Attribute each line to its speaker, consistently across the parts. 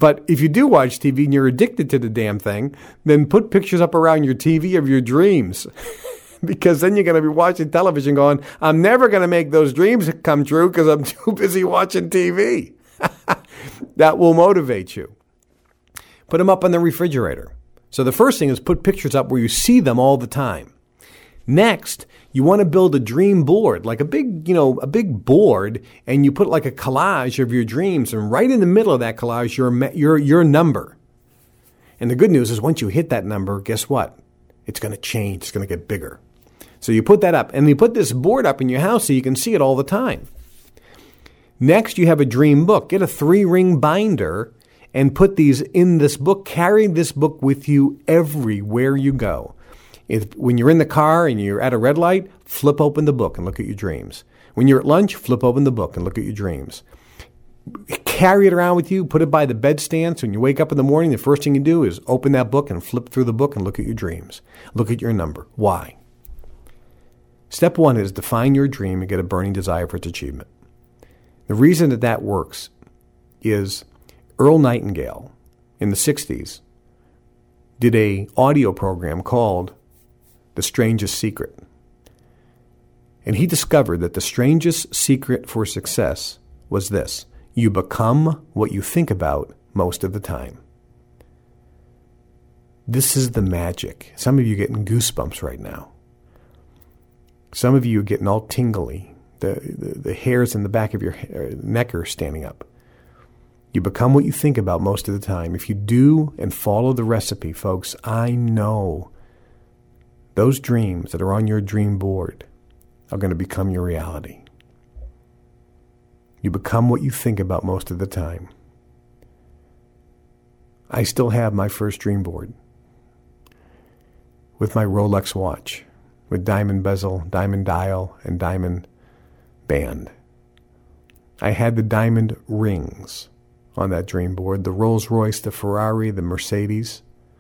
Speaker 1: But if you do watch TV and you're addicted to the damn thing, then put pictures up around your TV of your dreams. Because then you're going to be watching television going, I'm never going to make those dreams come true because I'm too busy watching TV. That will motivate you. Put them up on the refrigerator. So the first thing is put pictures up where you see them all the time. Next, you want to build a dream board, like a big board, and you put like a collage of your dreams, and right in the middle of that collage, your number. And the good news is once you hit that number, guess what? It's going to change. It's going to get bigger. So you put that up, and you put this board up in your house so you can see it all the time. Next, you have a dream book. Get a 3-ring binder and put these in this book. Carry this book with you everywhere you go. When you're in the car and you're at a red light, flip open the book and look at your dreams. When you're at lunch, flip open the book and look at your dreams. Carry it around with you. Put it by the bedstand. So when you wake up in the morning, the first thing you do is open that book and flip through the book and look at your dreams. Look at your number. Why? Step 1 is define your dream and get a burning desire for its achievement. The reason that works is Earl Nightingale in the 60s did an audio program called The Strangest Secret. And he discovered that the strangest secret for success was this: you become what you think about most of the time. This is the magic. Some of you are getting goosebumps right now. Some of you are getting all tingly. The hairs in the back of your neck are standing up. You become what you think about most of the time. If you do and follow the recipe, folks, I know those dreams that are on your dream board are going to become your reality. You become what you think about most of the time. I still have my first dream board with my Rolex watch, with diamond bezel, diamond dial, and diamond band. I had the diamond rings on that dream board, the Rolls Royce, the Ferrari, the Mercedes,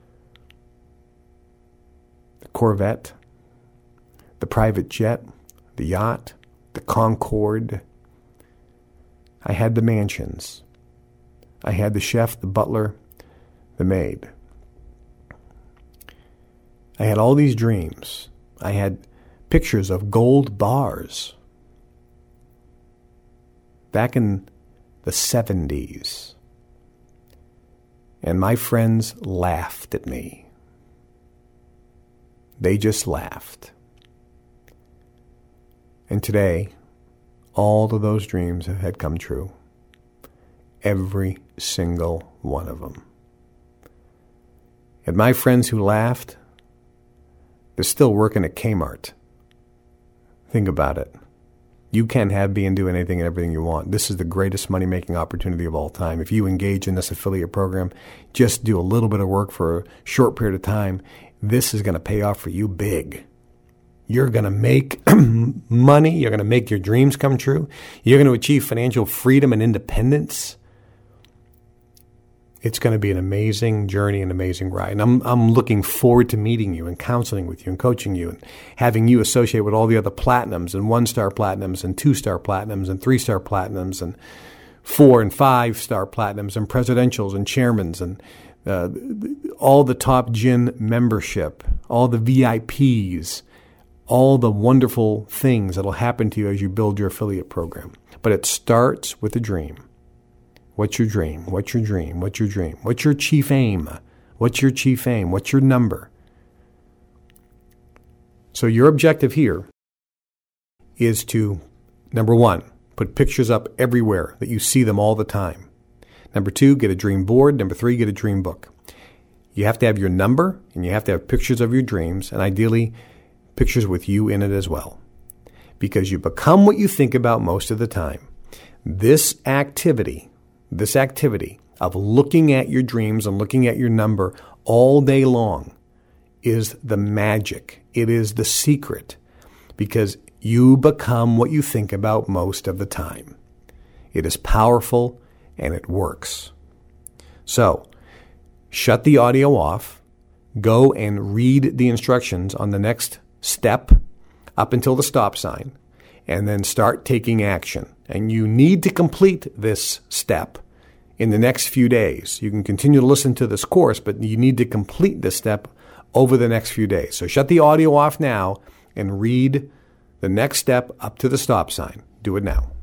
Speaker 1: the Corvette, the private jet, the yacht, the Concorde. I had the mansions. I had the chef, the butler, the maid. I had all these dreams. I had pictures of gold bars. Back in the 70s. And my friends laughed at me. They just laughed. And today, all of those dreams had come true. Every single one of them. And my friends who laughed, they're still working at Kmart. Think about it. You can have, be, and do anything and everything you want. This is the greatest money-making opportunity of all time. If you engage in this affiliate program, just do a little bit of work for a short period of time. This is going to pay off for you big. You're going to make money. You're going to make your dreams come true. You're going to achieve financial freedom and independence. It's going to be an amazing journey, an amazing ride. And I'm looking forward to meeting you and counseling with you and coaching you and having you associate with all the other platinums and 1-star platinums and 2-star platinums and 3-star platinums and 4 and 5-star platinums and presidentials and chairmans and all the top gin membership, all the VIPs, all the wonderful things that will happen to you as you build your affiliate program. But it starts with a dream. What's your dream? What's your dream? What's your dream? What's your chief aim? What's your chief aim? What's your number? So your objective here is to, number 1, put pictures up everywhere that you see them all the time. Number 2, get a dream board. Number 3, get a dream book. You have to have your number, and you have to have pictures of your dreams, and ideally pictures with you in it as well. Because you become what you think about most of the time. This activity of looking at your dreams and looking at your number all day long is the magic. It is the secret, because you become what you think about most of the time. It is powerful and it works. So, shut the audio off, go and read the instructions on the next step up until the stop sign, and then start taking action. And you need to complete this step in the next few days. You can continue to listen to this course, but you need to complete this step over the next few days. So shut the audio off now and read the next step up to the stop sign. Do it now.